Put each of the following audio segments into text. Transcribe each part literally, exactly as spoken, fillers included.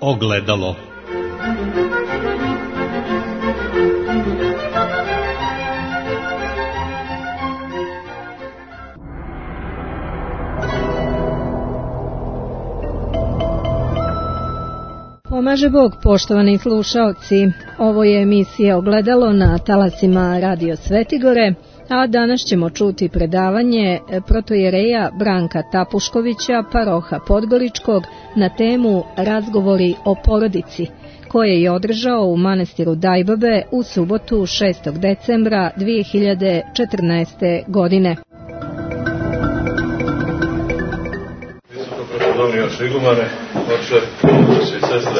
Ogledalo. Pomaže Bog, poštovani slušaoci. Ovo je emisija Ogledalo na talasima Radio Svetigore, a danas ćemo čuti predavanje protojereja Branka Tapuškovića, paroha Podgoričkog, na temu Razgovori o porodici, koje je održao u manastiru Dajbabe u subotu šestog decembra dvije hiljade četrnaeste. godine. Visoko prepodobni oče igumane, oče, oče i sestre,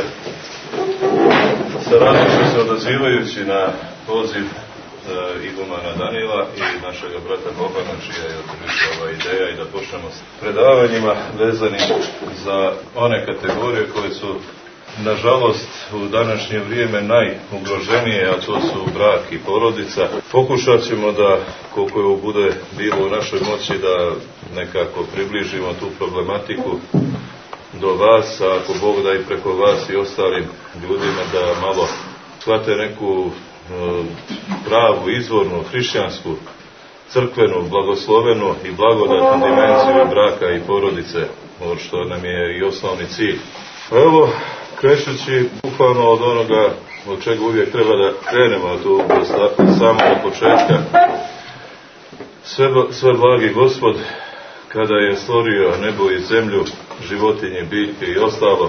sa radnošću se odazivajući na poziv igumana Danila i našega brata Bobana, čija je otprilike ova ideja, i da počnemo s predavanjima vezanim za one kategorije koje su, nažalost, u današnje vrijeme najugroženije, a to su brak i porodica. Pokušat ćemo da, koliko je bude bilo u našoj moći, da nekako približimo tu problematiku do vas, a ako Bog da i preko vas i ostalim ljudima da malo shvate neku pravu, izvornu, hrišćansku, crkvenu, blagoslovenu i blagodatnu dimenziju braka i porodice, što nam je i osnovni cilj. Evo, krećući bukvalno od onoga od čega uvijek treba da krenemo tu do samog početka. Sve, sve blagi Gospod, kada je stvorio nebo i zemlju, životinje, biljke i ostalo,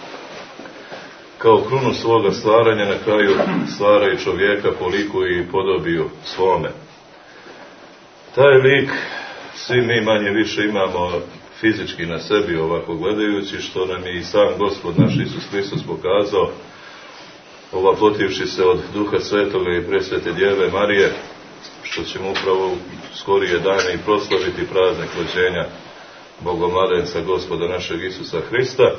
kao krunu svoga stvaranja na kraju stvara i čovjeka po liku i podobiju svome. Taj lik svi mi manje više imamo fizički na sebi, ovako gledajući, što nam je i sam Gospod naš Isus Hristos pokazao, ovaplotivši se od Duha Svetoga i presvete Djeve Marije, što ćemo upravo skorije dane i proslaviti praznik rođenja Bogomladenca Gospoda našeg Isusa Hrista,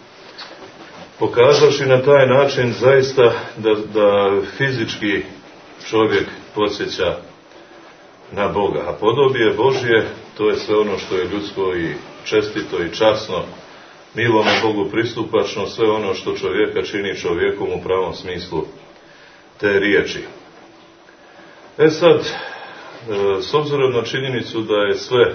pokazavši na taj način zaista da, da fizički čovjek podsjeća na Boga. A podobije Božje, to je sve ono što je ljudsko i čestito i časno, milome Bogu pristupačno, sve ono što čovjeka čini čovjekom u pravom smislu te riječi. E sad, s obzirom na činjenicu da je sve,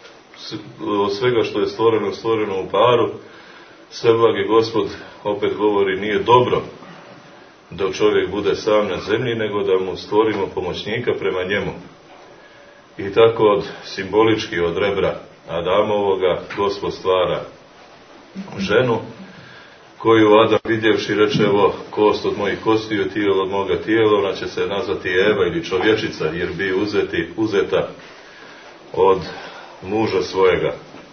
od svega što je stvoreno, stvoreno u paru, sve blagi Gospod opet govori, nije dobro da čovjek bude sam na zemlji, nego da mu stvorimo pomoćnika prema njemu. I tako od simbolički od rebra Adamovoga Gospod stvara ženu, koju Adam vidjevši reče, evo, kost od mojih kostiju, tijelo od moga tijela, ona će se nazvati Eva ili čovječica, jer bi uzeti, uzeta od muža svojega.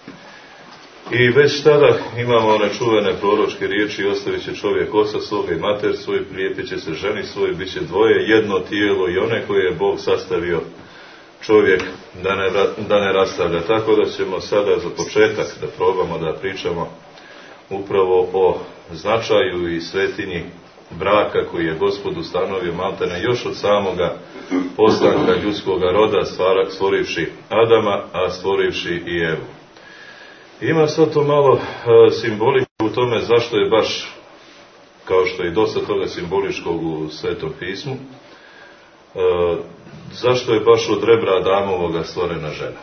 I već tada imamo one čuvene proročke riječi, ostavit će čovjek oca svoga i mater svoj, prijepit će se ženi svoj, bit će dvoje, jedno tijelo, i one koje je Bog sastavio čovjek da ne, da ne rastavlja. Tako da ćemo sada za početak da probamo da pričamo upravo o značaju i svetinji braka koji je Gospod ustanovio maltene još od samoga postanka ljudskoga roda, stvorivši Adama, a stvorivši i Evu. Ima sad to malo e, simbolike u tome zašto je baš, kao što je i dosta toga simboličkog u Svetom pismu, e, zašto je baš od rebra Adamovoga stvorena žena.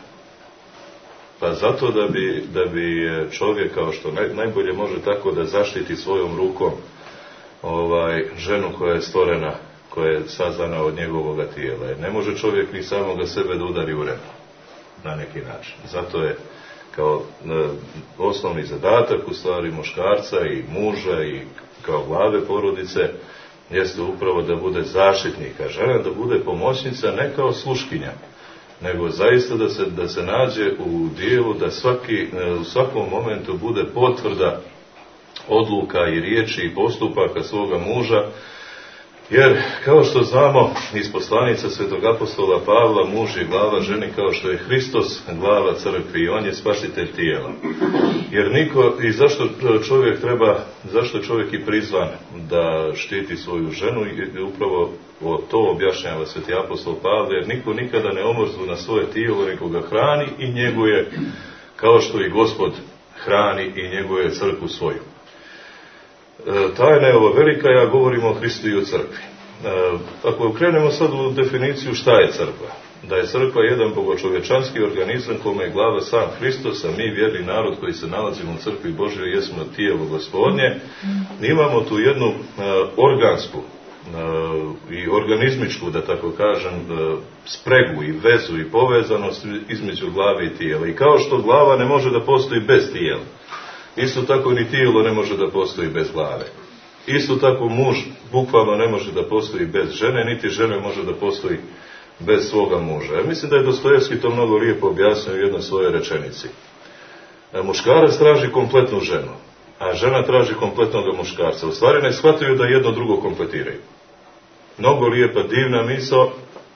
Pa zato da bi, da bi čovjek, kao što naj, najbolje može tako da zaštiti svojom rukom ovaj, ženu koja je stvorena, koja je sazdana od njegovoga tijela. Jer ne može čovjek ni samoga sebe da udari u rebro, na neki način. Zato je kao e, osnovni zadatak u stvari muškarca i muža i kao glave porodice jeste upravo da bude zaštitnik, a žena da bude pomoćnica, ne kao sluškinja, nego zaista da se, da se nađe u dijelu da svaki, u svakom momentu bude potvrda odluka i riječi i postupaka svoga muža. Jer, kao što znamo iz poslanica svetog apostola Pavla, muž je glava ženi kao što je Hristos glava crkvi i on je spasitelj tijela. Jer niko, i zašto čovjek treba, zašto je čovjek i prizvan da štiti svoju ženu, i upravo to objašnjava sveti apostol Pavle, jer niko nikada ne omrzu na svoje tijelo, nego ga hrani i njeguje, kao što i Gospod hrani i njeguje crkvu svoju. tajna je ova velika, ja govorim o Hristu i o crkvi. Ako krenemo sad u definiciju šta je crkva, da je crkva jedan bogočovječanski organizam kome je glava sam Hristos, a mi vjerni narod koji se nalazimo u crkvi Božjoj jesmo tijelo Gospodnje, imamo tu jednu uh, organsku uh, i organizmičku, da tako kažem, uh, spregu i vezu i povezanost između glave i tijela. I kao što glava ne može da postoji bez tijela, isto tako ni tijelo ne može da postoji bez glave. Isto tako muž bukvalno ne može da postoji bez žene, niti žena može da postoji bez svoga muža. Ja mislim da je Dostojevski to mnogo lijepo objasnio u jednoj svojoj rečenici. Muškarac traži kompletnu ženu, a žena traži kompletnog muškarca. U stvari ne shvataju da jedno drugo kompletiraju. Mnogo lijepa, divna misao,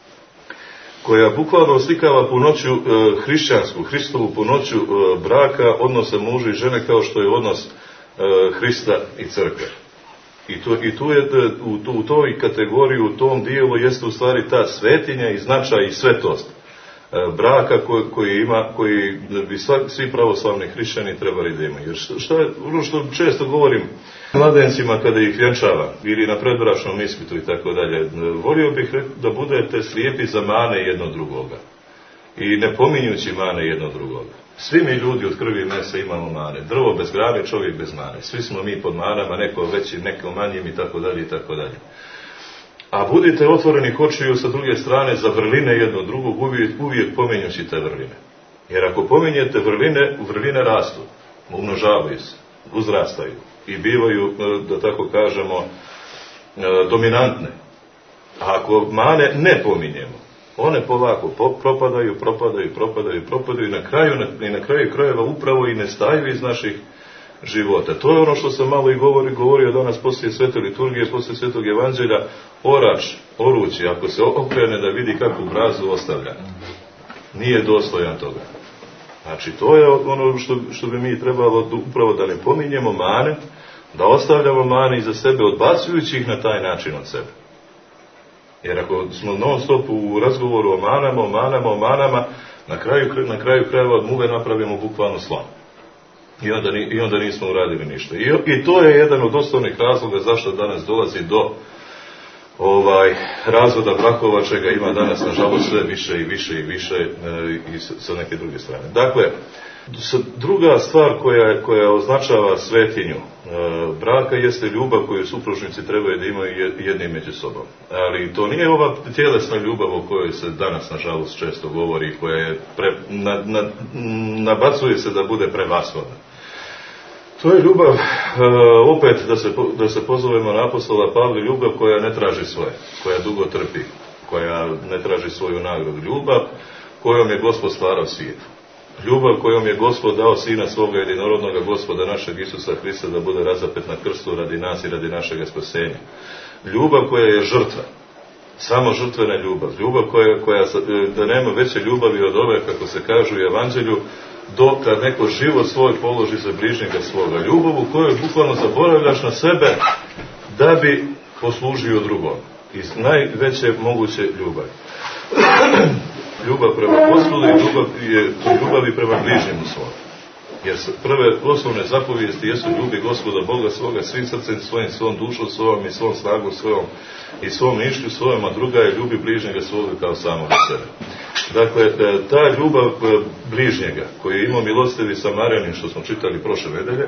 koja bukvalno oslikava punoću e, hrišćansku, Hristovu punoću e, braka, odnosa muža i žene, kao što je odnos e, Hrista i crkve. I tu, i tu je, u, tu, u toj kategoriji, u tom dijelu jeste u stvari ta svetinja i značaj i svetost e, braka koji, koji ima, koji bi svak, svi pravoslavni hrišćani trebali da imaju. Jer što, što je, ono što često govorim mladencima kada ih vjenčava, ili na predbračnom ispitu i tako dalje, volio bih da budete slijepi za mane jedno drugoga i ne pominjući mane jedno drugoga. Svi mi ljudi od krvi i mesa imamo mane. Drvo bez grane, čovjek bez mane. Svi smo mi pod manama, neko većim, neko manjim i tako dalje i tako dalje. A budite otvoreni očiju sa druge strane za vrline jedno drugog, uvijek, uvijek pominjući te vrline. Jer ako pominjete vrline, vrline rastu, umnožavaju se, uzrastaju i bivaju, da tako kažemo, dominantne. A ako mane ne pominjemo, one polako propadaju, propadaju, propadaju, propadaju i na kraju, i na kraju krajeva upravo i nestaju iz naših života. To je ono što sam malo i govori, govorio danas poslije svete liturgije, poslije svetog evanđelja, orač, orući, ako se okrene da vidi kakvu brazu ostavlja. Nije dostojan toga. Znači, to je ono što, što bi mi trebalo upravo da ne pominjemo mane, da ostavljamo mane iza sebe, odbacujući ih na taj način od sebe. Jer ako smo non stop u razgovoru o manama, o manama, o manama, na kraju, na kraju krajeva od muve napravimo bukvalno slon. I onda, I onda nismo uradili ništa. I, I to je jedan od osnovnih razloga zašto danas dolazi do ovaj razvoda brakova, čega ima danas nažalost sve više i više i više e, i sa neke druge strane. Dakle, druga stvar koja, koja označava svetinju e, braka jeste ljubav koju supružnici trebaju da imaju jedni među sobom. Ali to nije ova tjelesna ljubav o kojoj se danas nažalost često govori, koja je pre, na, na, nabacuje se da bude prevashodna. To je ljubav, e, opet da se, da se pozovemo na apostola Pavla, ljubav koja ne traži svoje, koja dugo trpi, koja ne traži svoju nagradu. Ljubav kojom je Gospod stvarao svijet. Ljubav kojom je Gospod dao Sina svoga jedinorodnoga Gospoda našeg Isusa Hrista da bude razapet na krstu radi nas i radi našega spasenja. Ljubav koja je žrtva. Samo žrtvena ljubav. Ljubav koja, koja da nema veće ljubavi od ove, kako se kaže u Evanđelju, do kad neko život svoj položi za bližnjega svoga. Ljubav u kojoj bukvalno zaboravljaš na sebe da bi poslužio drugom. Iz najveće moguće ljubavi. Ljubav prema Gospodu i ljubav je ljubavi prema bližnjemu svom. Jer prve osnovne zapovijesti jesu ljubi Gospoda Boga svoga svim srcem svojim, svom dušom svojom i svom snagom svojom i svom mišlju svojom, a druga je ljubi bližnjega svoga kao samoga sebe. Dakle, ta ljubav bližnjega koju je imao milostivi Samarjanin, što smo čitali prošle nedelje,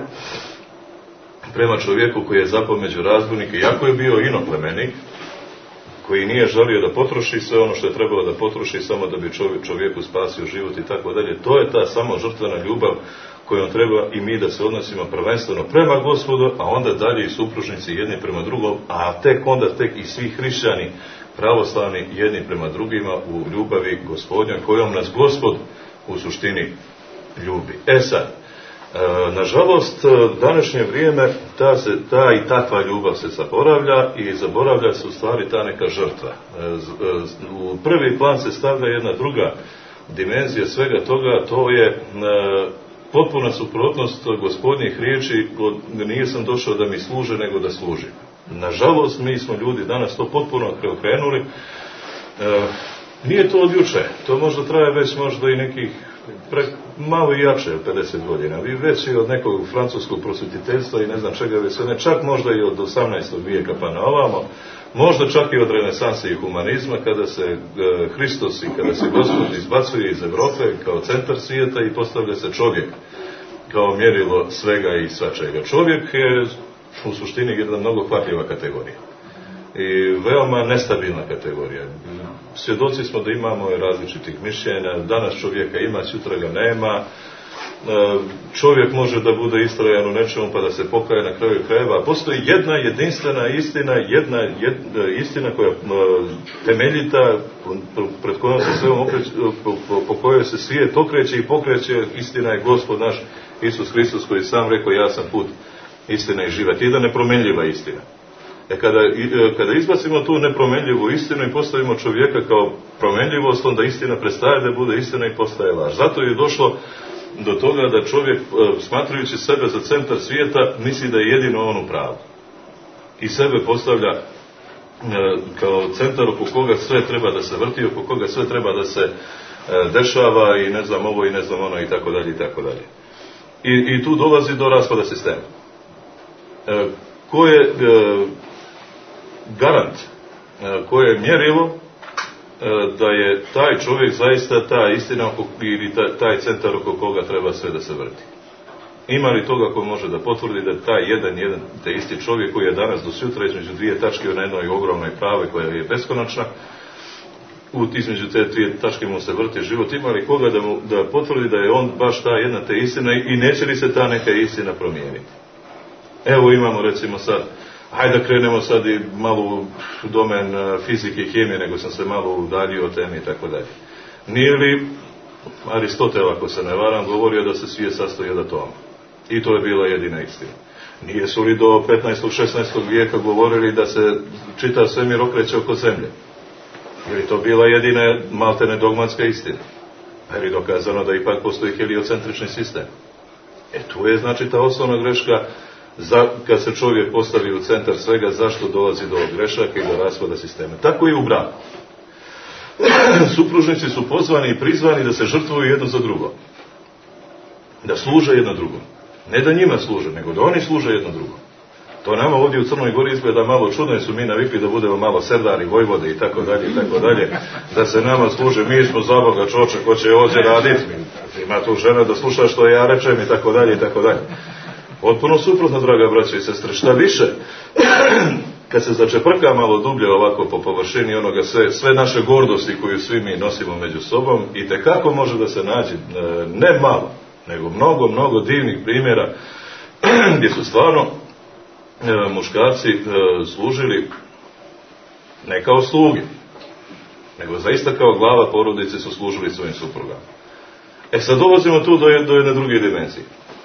prema čovjeku koji je zapao među razbojnike, iako je bio inoplemenik, koji nije želio da potroši sve ono što je trebalo da potroši samo da bi čovjek, čovjeku spasio život i tako dalje. To je ta samo žrtvena ljubav kojom treba i mi da se odnosimo prvenstveno prema Gospodu, a onda dalje i supružnici jedni prema drugom, a tek onda tek i svi hrišćani pravoslavni jedni prema drugima u ljubavi Gospodnjoj kojom nas Gospod u suštini ljubi. E sad, E, nažalost, današnje vrijeme ta, se, ta i takva ljubav se zaboravlja i zaboravlja se u stvari ta neka žrtva. E, u prvi plan se stavlja jedna druga dimenzija svega toga, to je e, potpuna suprotnost Gospodnjih riječi, nisam došao da mi služe nego da služim. Nažalost, mi smo ljudi danas to potpuno preokrenuli. E, nije to od juče, to možda traje već možda i nekih Pre, malo i jače od pedeset godina. Vi već i od nekog francuskog prosvetiteljstva i ne znam čega već sve ne, čak možda i od osamnaestog vijeka pa na ovamo, možda čak i od renesanse i humanizma, kada se e, Hristos i kada se Gospod izbacuje iz Evrope kao centar svijeta i postavlja se čovjek kao mjerilo svega i svačega. Čovjek je u suštini jedna mnogo hvatljiva kategorija i veoma nestabilna kategorija. Svjedoci smo da imamo različitih mišljenja, danas čovjeka ima, sutra ga nema. Čovjek može da bude istrajan u nečemu pa da se pokaje na kraju krajeva. Postoji jedna jedinstvena istina, jedna, jedna istina koja temeljita, pred kojom se sve okreće, po, po, po kojoj se svijet okreće i pokreće. Istina je Gospod naš Isus Hristos koji sam rekao ja sam put, istina i život. I da nepromenljiva istina. E kada, kada izbacimo tu nepromenljivu istinu i postavimo čovjeka kao promenljivost, onda istina prestaje da bude istina i postaje laž. Zato je došlo do toga da čovjek, smatrajući sebe za centar svijeta, misli da je jedino on u pravu. I sebe postavlja kao centar oko koga sve treba da se vrti, oko koga sve treba da se dešava i ne znam ovo i ne znam ono i tako dalje i tako dalje. I, i tu dolazi do raspada sistema. Ko je garant, koje je mjerilo da je taj čovjek zaista ta istina ili taj centar oko koga treba sve da se vrti. Ima li toga ko može da potvrdi da taj jedan, jedan te isti čovjek koji je danas do sutra između dvije tačke na jednoj ogromnoj prave koja je beskonačna, u između te dvije tačke mu se vrti život, ima li koga da, mu, da potvrdi da je on baš ta jedna te istina i neće li se ta neka istina promijeniti? Evo imamo recimo sad, hajde da krenemo sad i malo u domen fizike i hemije, nego sam se malo udaljio od teme i tako dalje. Nije li Aristotel, ako se ne varam, govorio da se svijet sastoji od atoma? I to je bila jedina istina. Nije su li do petnaestog šesnaestog vijeka govorili da se čitav svemir okreće oko zemlje? Je li to bila jedina maltene dogmatska istina? Je li dokazano da ipak postoji heliocentrični sistem? E tu je znači ta osnovna greška. Za, kad se čovjek postavi u centar svega, zašto dolazi do grešaka i do raspada sistema. Tako i u braku. Supružnici su pozvani i prizvani da se žrtvuju jedno za drugo. Da služe jedno drugom. Ne da njima služe, nego da oni služe jedno drugom. To nama ovdje u Crnoj Gori izgleda malo čudno, jer su mi navikli da budemo malo serdari, vojvode i tako dalje i tako dalje, da se nama služe, mi smo za Boga čoče, ko će ovdje raditi, ima tu žena da sluša što ja rečem i tako dalje i tako dalje. Potpuno suprotno, draga braćo i sestre, šta više, kad se začeprka malo dublje ovako po površini onoga sve, sve naše gordosti koju svi mi nosimo među sobom, i tekako može da se nađe, ne malo, nego mnogo, mnogo divnih primjera gdje su stvarno muškarci služili ne kao sluge, nego zaista kao glava porodice su služili svojim suprugama. E sad dolazimo tu do, do jedne druge dimenzije.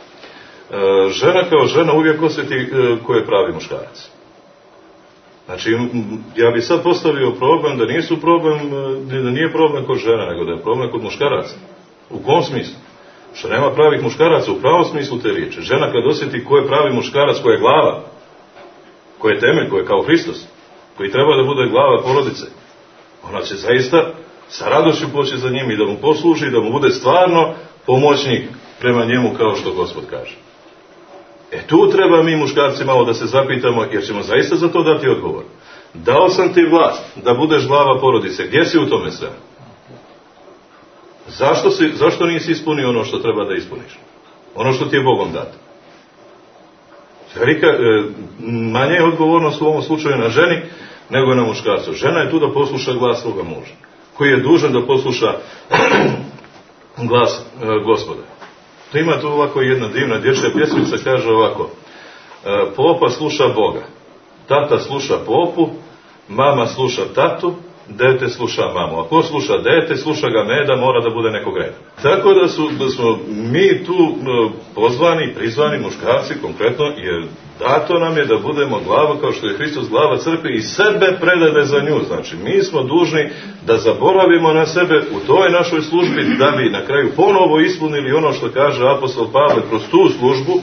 Žena kao žena uvijek osjeti ko je pravi muškarac. Znači, ja bi sad postavio problem da nisu problem, da nije problem kod žena, nego da je problem kod muškaraca. U kom smislu? Što nema pravih muškaraca u pravom smislu te riječi. Žena kad osjeti ko je pravi muškarac, ko je glava, ko je temelj, ko je kao Hristos, koji treba da bude glava porodice, ona će zaista sa radošću poći za njim i da mu posluži, da mu bude stvarno pomoćnik prema njemu, kao što Gospod kaže. E tu treba mi muškarci malo da se zapitamo, jer ćemo zaista za to dati odgovor. Dao sam ti vlast da budeš glava porodice, gdje si u tome svemu? Zašto, si, zašto nisi ispunio ono što treba da ispuniš? Ono što ti je Bogom dato. Velika, e, manje je odgovornost u ovom slučaju na ženi nego na muškarcu. Žena je tu da posluša glas svoga muža, koji je dužan da posluša glas e, Gospoda. To ima tu ovako jedna divna dječja pjesmica, kaže ovako: e, popa sluša Boga, tata sluša popu, mama sluša tatu, dete sluša mamu. A ko sluša dete, sluša ga meda, mora da bude nekog reda. Tako da, su, da smo mi tu pozvani, prizvani muškarci konkretno, jer dato nam je da budemo glava, kao što je Hristos glava crkve, i sebe predade za nju. Znači, mi smo dužni da zaboravimo na sebe u toj našoj službi, da bi na kraju ponovo ispunili ono što kaže apostol Pavle kroz tu službu,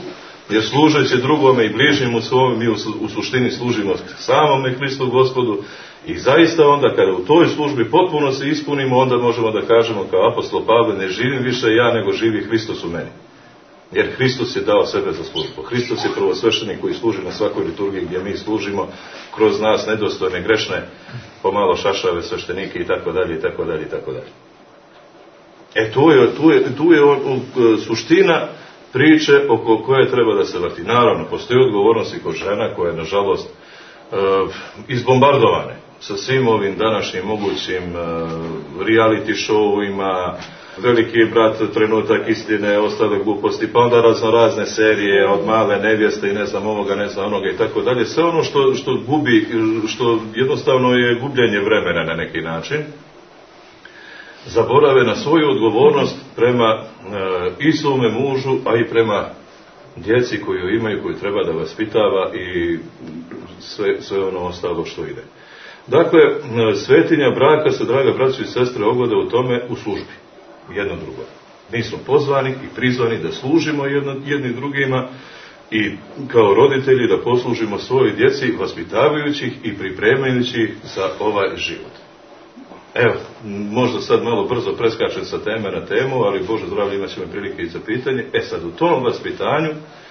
Jer služeći drugome i bližnjemu svome, mi u suštini služimo samome Hristu Gospodu. I zaista onda kada u toj službi potpuno se ispunimo, onda možemo da kažemo kao apostol Pavle, ne živim više ja, nego živi Hristos u meni. Jer Hristos je dao sebe za službu. Hristos je prvosveštenik koji služi na svakoj liturgiji gdje mi služimo, kroz nas nedostojne, grešne, pomalo šašave sveštenike i tako dalje i tako dalje i tako dalje. E tu je, tu je, tu je on, u, suština priče oko koje treba da se vrti. Naravno, postoji odgovornost i kod žena koje, nažalost, e, izbombardovane sa svim ovim današnjim mogućim e, reality showima, Veliki brat, Trenutak istine, ostale gluposti, pa onda razno razne serije od Male nevjeste i ne znam ovoga, ne znam onoga i tako dalje. Sve ono što, što gubi, što jednostavno je gubljenje vremena na neki način, zaborave na svoju odgovornost prema e, i svome mužu, a i prema djeci koju imaju, koju treba da vaspitava i sve, sve ono ostalo što ide. Dakle, svetinja braka se, draga braćo i sestre, ogleda u tome u službi. Jedno drugo. Mi smo pozvani i prizvani da služimo jedno, jedni drugima i kao roditelji da poslužimo svojoj djeci, vaspitavajući ih i pripremajući ih za ovaj život. Evo, možda sad malo brzo preskačem sa teme na temu, ali Bože zdravlje, imat ćemo prilike i za pitanje. E sad, u tom vaspitanju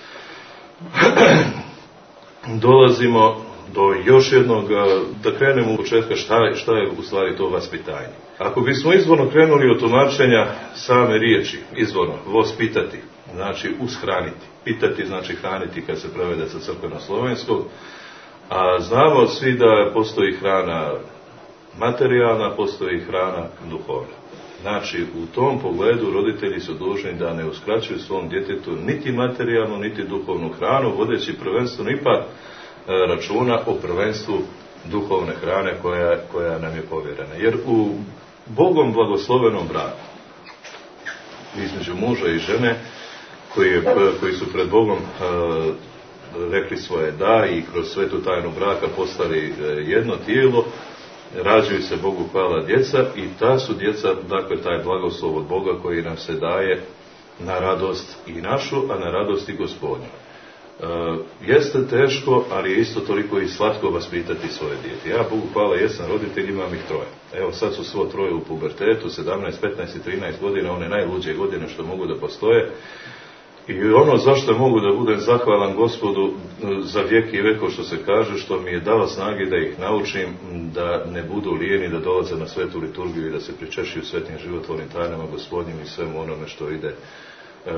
dolazimo do još jednog, da krenemo u početka šta je, šta je u stvari to vaspitanje. Ako bismo izvorno krenuli od tumačenja same riječi, izvorno, vospitati, znači ushraniti. Pitati znači hraniti kad se prevede sa crkveno-slovenskog, a znamo svi da postoji hrana materijalna, postoji hrana duhovna. Znači, u tom pogledu roditelji su dužni da ne uskraćuju svom djetetu niti materijalnu, niti duhovnu hranu, vodeći prvenstveno ipak računa o prvenstvu duhovne hrane koja, koja nam je povjerena. Jer u Bogom blagoslovenom braku, između muža i žene, koji, je, koji su pred Bogom uh, rekli svoje da i kroz svetu tajnu braka postali jedno tijelo, rađaju se Bogu hvala djeca i ta su djeca, dakle, taj blagoslov od Boga koji nam se daje na radost i našu, a na radost i Gospodnju. Uh, jeste teško, ali je isto toliko i slatko vaspitati svoje dijete. Ja, Bogu hvala, jesam roditelj, imam ih troje. Evo, sad su svo troje u pubertetu, sedamnaest, petnaest i trinaest godina, one najluđe godine što mogu da postoje. I ono zašto mogu da budem zahvalan Gospodu za vijek i veko, što se kaže, što mi je dao snage da ih naučim da ne budu lijeni, da dolaze na svetu liturgiju i da se pričešćuju svetim životvornim tajnama Gospodnjim i svemu onome što ide uh,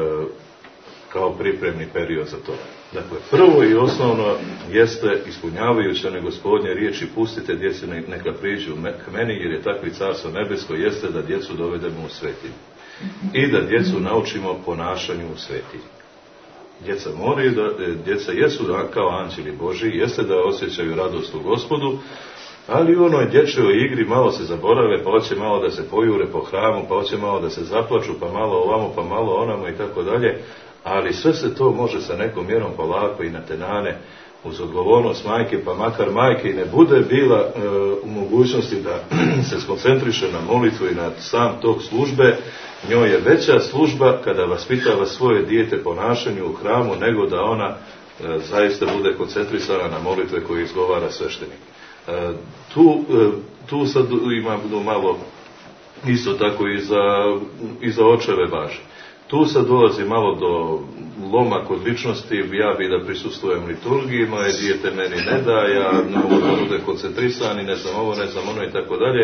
kao pripremni period za to. Dakle, prvo i osnovno jeste ispunjavajući one Gospodnje riječi, pustite djeci neka priđu k meni, jer je takvi carstvo nebesko, jeste da djecu dovedemo u svetinju. I da djecu naučimo ponašanju u svetinji. Djeca moraju da, djeca jesu kao anđeli Božji, jeste da osjećaju radost u Gospodu, ali u onoj dječjoj igri malo se zaborave, pa hoće malo da se pojure po hramu, pa hoće malo da se zaplaču, pa malo ovamo, pa malo onamo i tako dalje. Ali sve se to može sa nekom mjerom polako i natenane, uz odgovornost majke, pa makar majke i ne bude bila e, u mogućnosti da se skoncentriše na molitvu i na sam tog službe, njoj je veća služba kada vaspitava svoje dijete ponašanju u hramu, nego da ona e, zaista bude koncentrisana na molitve koje izgovara sveštenik. E, tu, e, tu sad ima malo isto tako i za, i za očeve važi. Tu sad dolazi malo do loma kod ličnosti, ja bi da prisustvujem liturgiji, moje dijete meni ne da, ja ne mogu da bude koncentrisan i ne znam ovo, ne znam ono i tako dalje.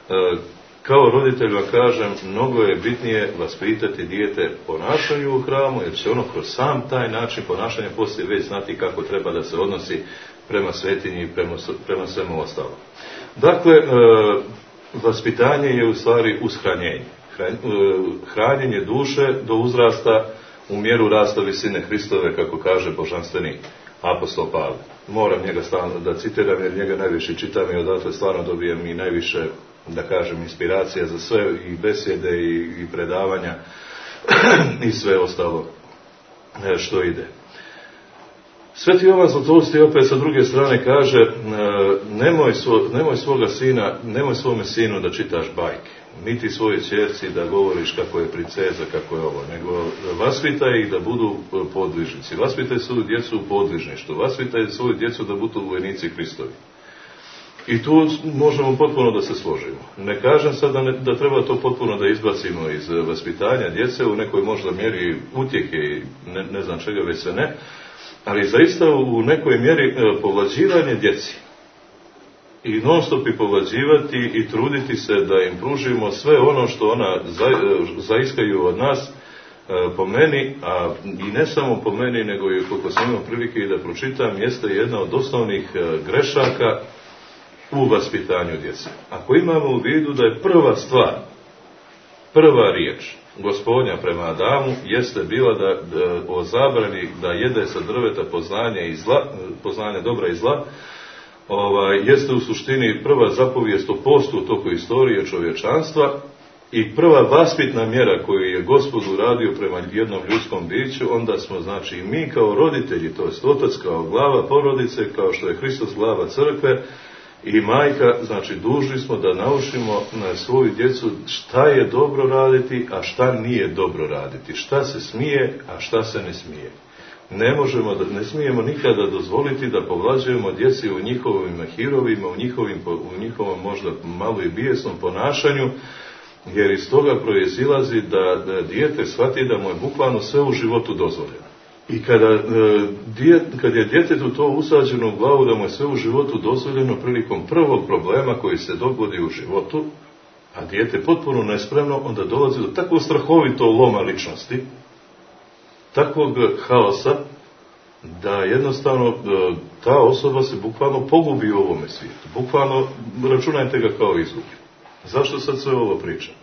Kao roditelj vam kažem, mnogo je bitnije vaspitati dijete ponašanju u hramu, jer će ono kroz sam taj način ponašanja poslije već znati kako treba da se odnosi prema svetinji i prema, prema svemu ostalom. Dakle, vaspitanje je u stvari ushranjenje. Hranjenje duše do uzrasta u mjeru rasta visine Hristove, kako kaže božanstveni apostol Pavle. Moram njega stalno da citiram, jer njega najviše čitam i odatle stvarno dobijem i najviše, da kažem, inspiracija za sve i besjede i, i predavanja i sve ostalo što ide. Sveti Jovan Zlatoust opet sa druge strane kaže, nemoj, svo, nemoj svoga sina, nemoj svome sinu da čitaš bajke. niti svojoj ćerci da govoriš kako je princeza, kako je ovo, nego vaspitaj ih da budu podvižnici, vaspitaj svoju djecu u podvižništvu, vaspitaj svoju djecu da budu vojnici Hristovi. I tu možemo potpuno da se složimo. Ne kažem sad da, ne, da treba to potpuno da izbacimo iz vaspitanja djece u nekoj možda mjeri utjehe i ne, ne znam čega već se ne, ali zaista u nekoj mjeri povlađivanje djeci. I non stop i povlađivati i truditi se da im pružimo sve ono što ona za, zaiskaju od nas, po meni, a i ne samo po meni, nego i koliko sam imao prilike i da pročitam, jeste jedna od osnovnih grešaka u vaspitanju djece. Ako imamo u vidu da je prva stvar, prva riječ Gospodnja prema Adamu jeste bila da, da o zabrani da jede sa drveta poznanja i zla, poznanja dobra i zla, ovaj, jeste u suštini prva zapovijest o postu u toku istorije čovječanstva i prva vaspitna mjera koju je Gospod uradio prema jednom ljudskom biću, onda smo, znači, mi kao roditelji, to jest otac kao glava porodice, kao što je Hristos glava crkve, i majka, znači, dužni smo da naučimo na svoju djecu šta je dobro raditi, a šta nije dobro raditi, šta se smije, a šta se ne smije. Ne možemo, da, ne smijemo nikada dozvoliti da povlađujemo djeci u njihovim hirovima, u, njihovim, u njihovom možda malo i bijesnom ponašanju, jer iz toga proizilazi da, da dijete shvati da mu je bukvalno sve u životu dozvoljeno. I kada, djet, kad je djetetu to usađeno u glavu da mu je sve u životu dozvoljeno prilikom prvog problema koji se dogodi u životu, a dijete potpuno nespremno, onda dolazi do takvog strahovitog loma ličnosti, takvog haosa, da jednostavno ta osoba se bukvalno pogubi u ovome svijetu. Bukvalno računajte ga kao izgubljen. Zašto sad sve ovo pričam?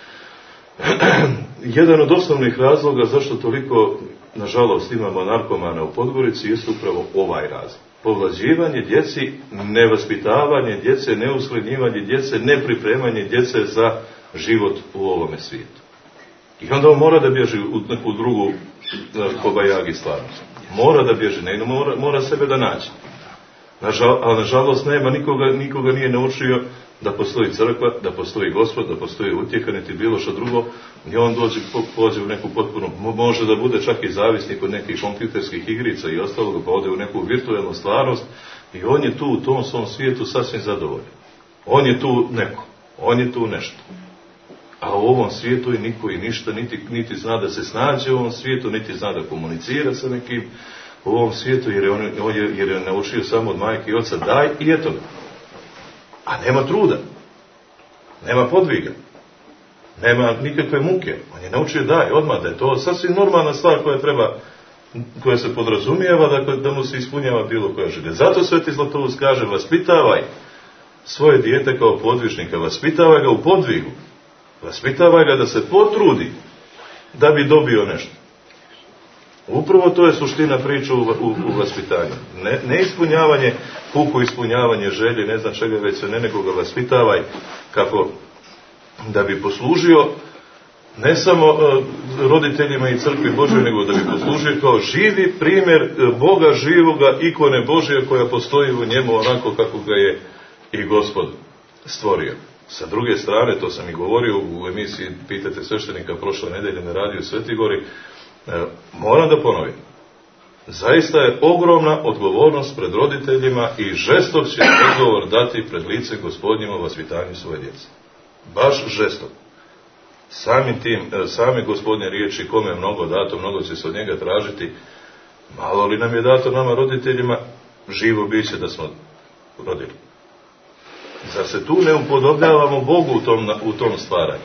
Jedan od osnovnih razloga zašto toliko, nažalost, imamo narkomana u Podgorici jest upravo ovaj razlog. Povlađivanje djeci, nevaspitavanje djece, neuskladnjivanje djece, nepripremanje djece za život u ovome svijetu. I onda on mora da bježi u neku drugu kobajagi stvarnost. Mora da bježi, ne, mora, mora sebe da naći. Nažal, ali nažalost nema, nikoga, nikoga nije naučio da postoji crkva, da postoji Gospod, da postoji utjeha, niti bilo što drugo, i on dođe, pođe u neku potpuno, može da bude čak i zavisnik od nekih kompjuterskih igrica i ostalog, pa ode u neku virtualnu stvarnost, i on je tu u tom svom svijetu sasvim zadovoljan. On je tu neko, on je tu nešto. A u ovom svijetu je niko i ništa, niti, niti zna da se snađe u ovom svijetu, niti zna da komunicira sa nekim u ovom svijetu, jer je on, on je, jer je naučio samo od majke i oca daj i eto ga. A nema truda, nema podviga, nema nikakve muke. On je naučio daj, odmah da je to sasvim normalna stvar koja treba, koja se podrazumijeva da, da mu se ispunjava bilo koja želja. Zato Sveti Zlatoust kaže, vaspitavaj svoje dijete kao podvižnika, vaspitavaj ga u podvigu, vaspitavaj ga da se potrudi da bi dobio nešto. Upravo to je suština priče u, u, u vaspitanju. Ne, ne ispunjavanje, puko ispunjavanje želje, ne znam čega već se ne, nego ga vaspitavaj kako da bi poslužio ne samo uh, roditeljima i crkvi Božoj, nego da bi poslužio kao živi primjer uh, Boga živoga, ikone Božje koja postoji u njemu onako kako ga je i Gospod stvorio. Sa druge strane, to sam i govorio u emisiji Pitajte sveštenika prošle nedelje na radiju Svetigori, e, moram da ponovim. Zaista je ogromna odgovornost pred roditeljima i žestok će odgovor dati pred lice Gospodnjima u vaspitanju svoje djece. Baš žestok. Samim tim, sami Gospodnje riječi, kome je mnogo dato, mnogo će se od njega tražiti. Malo li nam je dato nama roditeljima živo biće da smo rodili? Zar se tu ne upodobljavamo Bogu u tom, u tom stvaranju?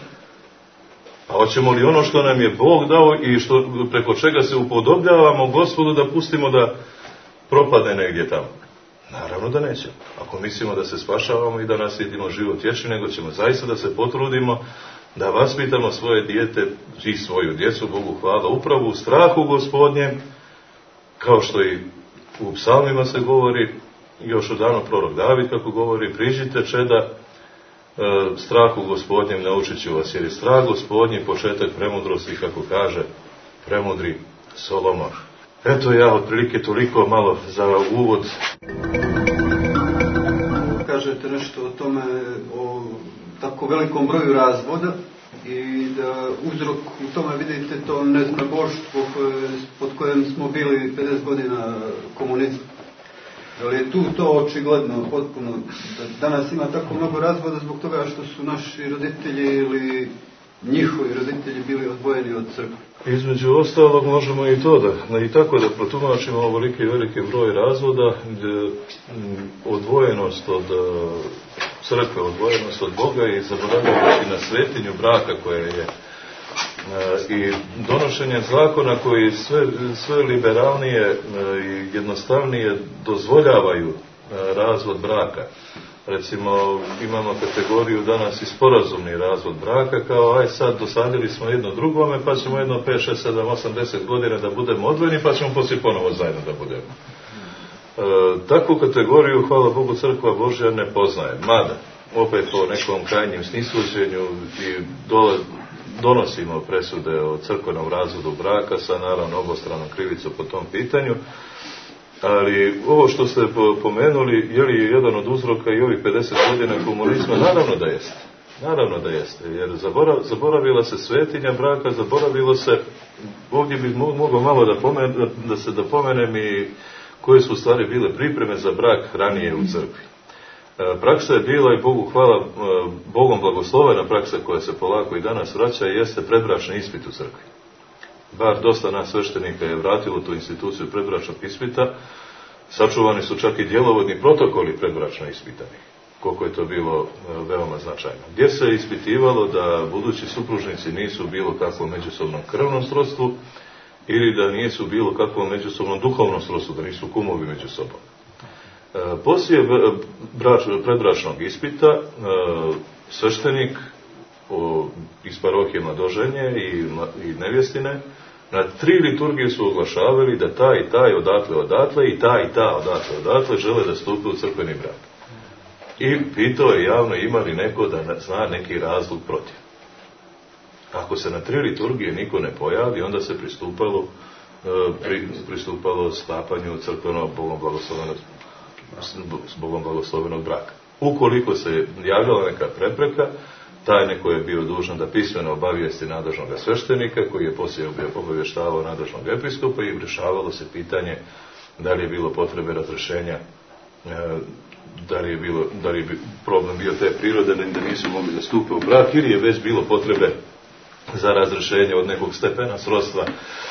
A hoćemo li ono što nam je Bog dao i što, preko čega se upodobljavamo Gospodu da pustimo da propadne negdje tamo? Naravno da nećemo. Ako mislimo da se spašavamo i da naslijedimo život vječni, nego ćemo zaista da se potrudimo da vaspitamo svoje dijete i svoju djecu, Bogu hvala, upravo u strahu Gospodnjem, kao što i u psalmima se govori, još odavno prorok David kako govori, priđite čeda e, strahu Gospodnjem, naučit ću vas, jer je strah Gospodnji početak premudrosti, kako kaže premudri Solomon. Eto ja otprilike toliko malo za uvod. Kažete nešto o tome, o tako tako velikom broju razvoda i da uzrok u tome vidite to neznaboštvo koje, pod kojem smo bili pedeset godina komunizma. Da li je tu to očigledno potpuno, da danas ima tako mnogo razvoda zbog toga što su naši roditelji ili njihovi roditelji bili odvojeni od crkve? Između ostalog možemo i to da, i tako da protumačimo ovoliki veliki broj razvoda, gdje odvojenost od crkve, odvojenost od Boga i zaboravljajući na svetinju braka koje je i donošenje zakona koji sve, sve liberalnije i jednostavnije dozvoljavaju razvod braka. Recimo, imamo kategoriju danas i sporazumni razvod braka, kao aj sad dosadili smo jedno drugome, pa ćemo jedno pet, šest, sedam, osam, deset godina da budemo odvojeni, pa ćemo poslije ponovo zajedno da budemo. E, takvu kategoriju, hvala Bogu, Crkva Božja ne poznaje. Mada, opet po nekom krajnjem snisluđenju i dole, donosimo presude o crkvenom razvodu braka sa naravno obostranom krivicom po tom pitanju. Ali ovo što ste pomenuli, je li jedan od uzroka i ovih pedeset godina komunizma? Naravno da jeste. Naravno da jeste. Jer zaboravila se svetinja braka, zaboravilo se, ovdje bih mogao malo da, pomen, da se da pomenem i koje su u stvari bile pripreme za brak ranije u crkvi. Praksa je bila, i Bogu hvala, Bogom blagoslovena praksa koja se polako i danas vraća, jeste predbračni ispit u crkvi. Bar dosta nas sveštenika je vratilo tu instituciju predbračnog ispita. Sačuvani su čak i djelovodni protokoli predbračno ispitanih, koliko je to bilo veoma značajno. Gdje se ispitivalo da budući supružnici nisu bilo kakvom međusobnom krvnom srodstvu ili da nisu bilo kakvom međusobnom duhovnom srodstvu, da nisu kumovi među sobom. Poslije predbračnog ispita sveštenik iz parohije Mladoženje i, i nevjestine na tri liturgije su oglašavali da taj i taj odatle odatle i taj i ta odatle odatle žele da stupe u crkveni brak. I pitao je javno ima li neko da zna neki razlog protiv. Ako se na tri liturgije niko ne pojavi, onda se pristupalo, pri, pristupalo sklapanju crkvenog Bogom blagoslovenog, Bogom blagoslovenog braka. Ukoliko se javljala neka prepreka, taj neko je bio dužan da pismeno obavijesti nadležnog sveštenika, koji je poslije obavještavao nadležnog episkopa i rješavalo se pitanje da li je bilo potrebe razrešenja, da li je, bilo, da li je problem bio te prirode da nisu mogli da stupe u brak, ili je već bilo potrebe za razrešenje od nekog stepena srodstva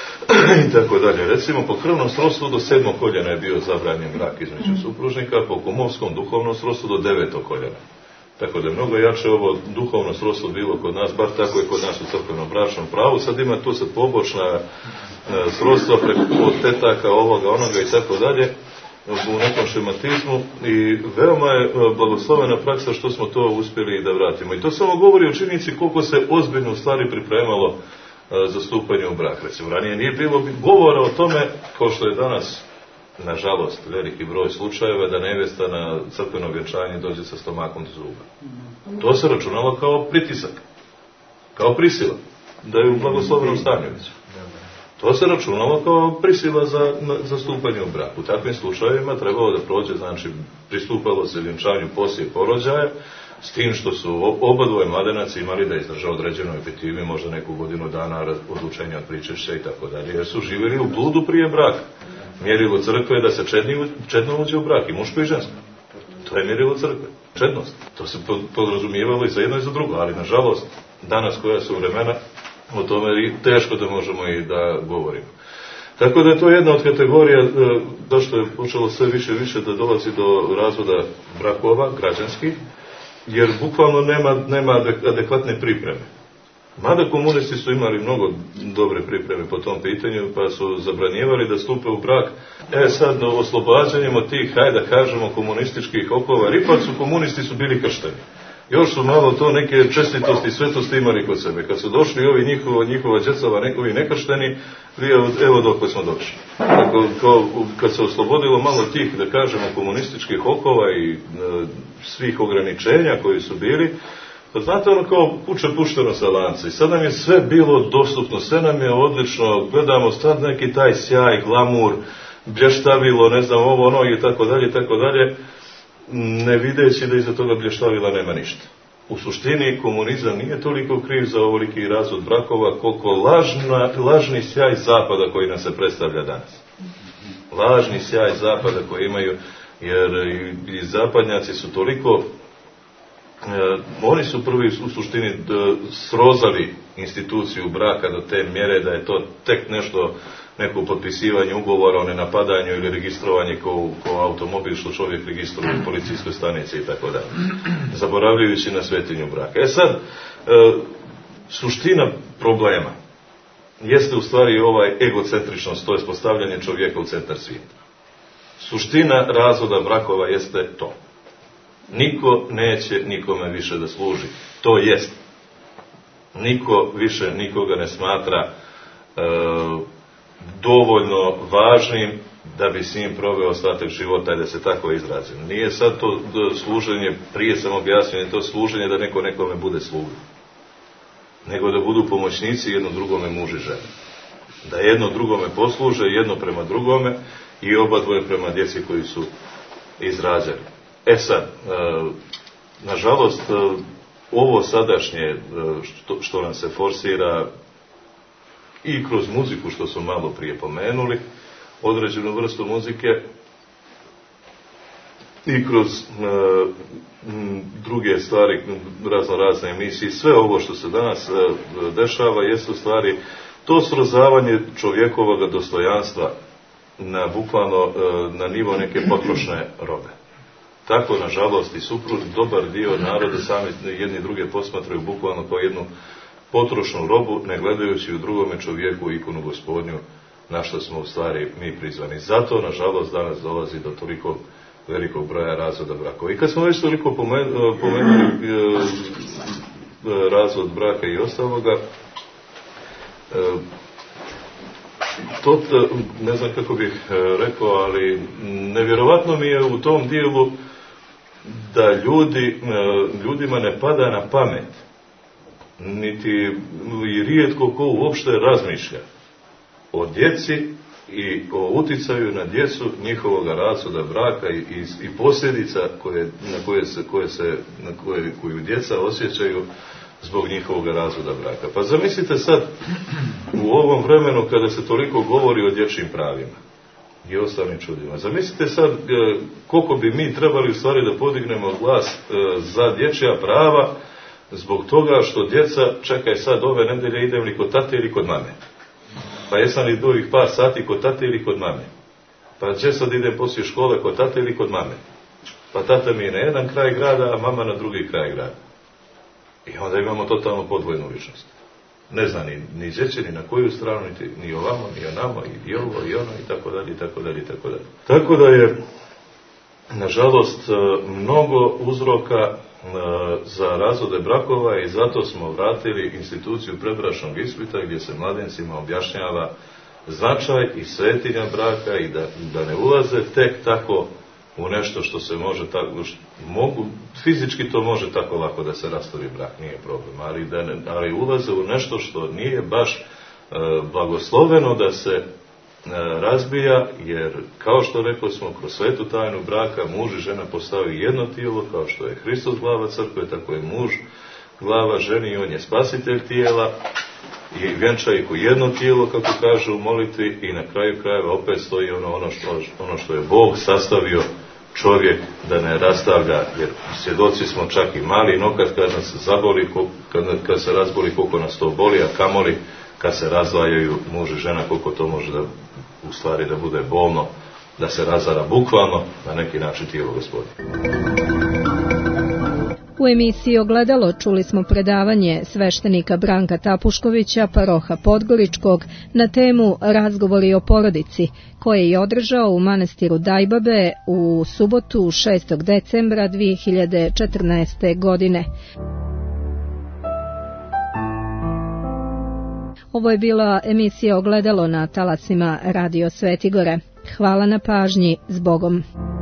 i tako dalje. Recimo, po krvnom srodstvu do sedmog koljena je bio zabranjen brak između supružnika, po kumovskom duhovnom srodstvu do devetog koljena. Tako da je mnogo jače ovo duhovno srodstvo bilo kod nas, bar tako je kod nas u crkvenom bračnom pravu. Sad ima tu sad pobočna srodstva preko od tetaka, ovoga, onoga i tako dalje, u nekom šematizmu, i veoma je blagoslovena praksa što smo to uspjeli da vratimo. I to samo govori o činjenici koliko se ozbiljno u stvari pripremalo za stupanje u brak. Recimo, ranije nije bilo govora o tome, kao što je danas, nažalost, veliki broj slučajeva da nevjesta na crkveno vjenčanje dođe sa stomakom do zuba. To se računalo kao pritisak, kao prisila, da je u blagoslovenom stanju. To se računalo kao prisila za, za stupanje u brak. U takvim slučajevima trebalo da prođe, znači, pristupalo se vjenčanju poslije porođaja, s tim što su oba dvoje mladenaci imali da izdrža određeno epitivi, možda neku godinu dana odlučenja od pričešća i tako dalje, jer su živjeli u bludu prije braka. Mjerilo crkve je da se čedni, čedno uđe u brak, i muško i žensko. To je mjerilo crkve, čednost. To se podrazumijevalo i za jedno i za drugo, ali nažalost, danas koja su vremena, o tome je teško da možemo i da govorimo. Tako da je to jedna od kategorija, zašto je počelo sve više i više da dolazi do razvoda brakova, građanskih, jer bukvalno nema, nema adekvatne pripreme. Mada komunisti su imali mnogo dobre pripreme po tom pitanju, pa su zabranjivali da stupe u brak. E sad, oslobađanjem od tih, hajde da kažemo, komunističkih okova, jer ipak su komunisti su bili kršteni. Još su malo to neke čestitosti i svetosti imali kod sebe. Kad su došli ovi njihova, njihova djecova, ovi nekršteni, evo dok smo došli. Tako, kao, kad se oslobodilo malo tih, da kažemo, komunističkih okova i e, svih ograničenja koji su bili, pa znate, ono kao kuća pušteno sa lanca. I sad nam je sve bilo dostupno, sve nam je odlično, gledamo sad neki taj sjaj, glamur, blještavilo, ne znam, ovo, ono i tako dalje, i tako dalje, ne videći da iza toga blještavila nema ništa. u suštini komunizam nije toliko kriv za ovoliki razvod brakova koliko lažna, lažni sjaj zapada koji nam se predstavlja danas. Lažni sjaj zapada koji imaju, jer i, i zapadnjaci su toliko, e, oni su prvi u suštini d, srozali instituciju braka do te mjere da je to tek nešto, neko potpisivanje ugovora o nenapadanju ili registrovanje kao, kao automobil što čovjek registruje u policijskoj stanici i tako dalje. Zaboravljajući na svetinju braka. E sad, e, suština problema jeste u stvari ovaj egocentričnost, to je postavljanje čovjeka u centar svijeta. Suština razvoda brakova jeste to. Niko neće nikome više da služi. To jest. Niko više nikoga ne smatra e, dovoljno važnim da bi s njim proveo ostatak života i da se tako izrazim. Nije sad to služenje, prije sam objasnio, je to služenje da neko nekome bude sluga. Nego da budu pomoćnici jedno drugome muž i žena. Da jedno drugome posluže, jedno prema drugome i oba dvoje prema djeci koji su izrađeni. E sad, e, nažalost, e, ovo sadašnje e, što, što nam se forsira i kroz muziku, što smo malo prije pomenuli, određenu vrstu muzike, i kroz e, m, druge stvari, razno razne emisije, sve ovo što se danas e, dešava, jeste u stvari to srozavanje čovjekovog dostojanstva na bukvalno e, na nivo neke potrošne robe. Tako, nažalost, i suprug, dobar dio naroda sami jedni druge posmatraju bukvalno kao jednu potrošnu robu, ne gledajući u drugome čovjeku ikonu Gospodnju, na što smo u stvari mi prizvani. Zato, nažalost, danas dolazi do toliko velikog broja razvoda brakova. I kad smo već toliko pomenuli, pomenuli e, razvod braka i ostaloga, e, to, ne znam kako bih rekao, ali nevjerovatno mi je u tom dijelu da ljudi, ljudima ne pada na pamet, niti i rijetko ko uopšte razmišlja o djeci i o uticaju na djecu njihovog razvoda braka i, i, i posljedica koje, na koje se, koje se, na koje, koju djeca osjećaju zbog njihovog razvoda braka. Pa zamislite sad u ovom vremenu kada se toliko govori o dječjim pravima i ostalim čudima. Zamislite sad koliko bi mi trebali u stvari da podignemo glas za dječja prava zbog toga što djeca, čekaj sad ove nedelje idem li kod tate ili kod mame. Pa jesam li do ovih par sati kod tate ili kod mame. Pa će sad idem poslije škole kod tate ili kod mame. Pa tata mi je na jedan kraj grada, a mama na drugi kraj grada. I onda imamo totalno podvojnu ličnost. Ne zna ni, ni djeće, ni na koju stranu, ni, ni ovamo, ni onamo, i ovo, i ono, i tako dalje, i tako dalje, i tako dalje. Tako da je, nažalost, mnogo uzroka za razvode brakova i zato smo vratili instituciju predbračnog ispita gdje se mladencima objašnjava značaj i svetinja braka i da, da ne ulaze tek tako u nešto što se može tako, što mogu, fizički to može tako lako da se rastavi brak, nije problem, ali, da ne, ali ulaze u nešto što nije baš e, blagosloveno da se e, razbija, jer kao što rekli smo, kroz svetu tajnu braka muž i žena postaju jedno tijelo, kao što je Hristos glava crkve, tako je muž glava ženi i on je spasitelj tijela i vjenča ih u jedno tijelo, kako kaže u molitvi, i na kraju krajeva opet stoji ono, ono, što, ono što je Bog sastavio čovjek da ne rastavlja, jer svjedoci smo čak i mali nokat kad nas se zaboli, kad, kad se razboli koliko nas to boli, a kamoli kad se razdvajaju muž i žena, koliko to može da, u stvari da bude bolno, da se razara bukvalno na neki način tijelo Gospodine. U emisiji Ogledalo čuli smo predavanje sveštenika Branka Tapuškovića, paroha Podgoričkog, na temu Razgovori o porodici, koje je održao u manastiru Dajbabe u subotu šestog decembra dvije hiljade četrnaeste. godine. Ovo je bila emisija Ogledalo na talasima Radio Svetigore. Hvala na pažnji, s Bogom.